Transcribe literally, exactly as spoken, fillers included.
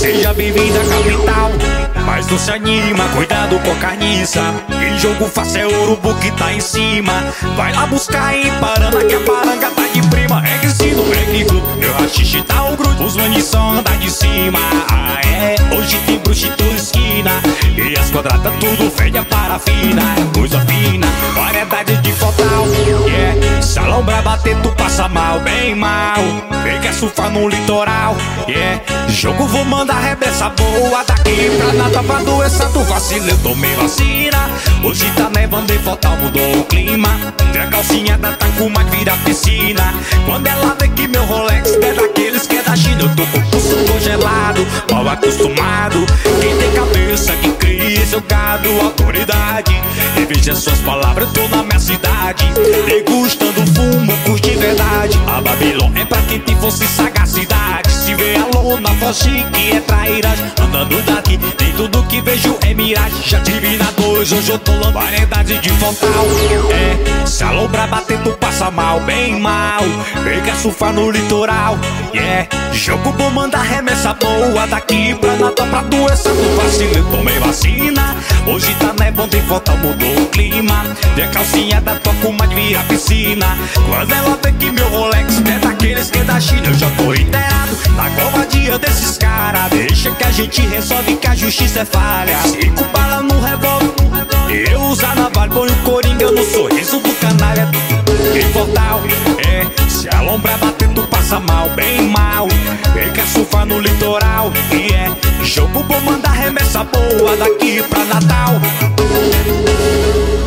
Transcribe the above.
seja bem-vindo à capital. Mas não se anima, cuidado com a carniça. E jogo fácil é urubu que tá em cima. Vai lá buscar em Parana que a paranga tá de prima. Requisito, requisito, meu rachixe tá o grupo. Os manis só andam de cima. Ah, é, hoje tem bruxa em toda esquina. E as quadradas tudo fede a parafina. Coisa fina, variedade de fotal. Yeah, salão pra bater tu passa mal, bem mal. Vem quer surfar no litoral. Yeah, jogo vou mandar rebeça boa. Daqui pra nada pra doença tu vacila, eu tomei vacina. Hoje tá nevando e fotal, mudou o clima. Tem a calcinha da Takuma que vira piscina. Quando ela vê que meu Rolex é daqueles que é da China, eu tô com o pulso congelado, mal acostumado. Quem tem cabeça que cria seu gado, autoridade. E veja suas palavras, eu tô na minha cidade, degustando fumo, curte de verdade. A Babilônia é pra quem tem força e sagacidade. Se vê a lona, foge que é trairagem. Andando daqui, nem tudo que vejo é miragem. Já tive na dois, hoje eu tô lá. Variedade de frontal. É, se alombra bater tu passa mal, bem mal. Vem quer surfar no litoral. Yeah, jogo bom manda remessa boa. Daqui pra nada pra doença tu vacila, eu tomei vacina. Hoje tá nevando e volta, mudou o clima. E a calcinha da tua comadre vira piscina. Quando ela vê que meu Rolex é daqueles que é da China, eu já tô inteirado na covardia desses caras. Deixa que a gente resolve que a justiça é falha. Cinco balas no revólver, eu usar navalha, põe o coringa no sorriso do canalha. Imortal, é, se a lombra bater tu passa mal, bem mal. Vem quer surfar no litoral. E é, jogo bom manda remessa boa. Daqui pra Natal.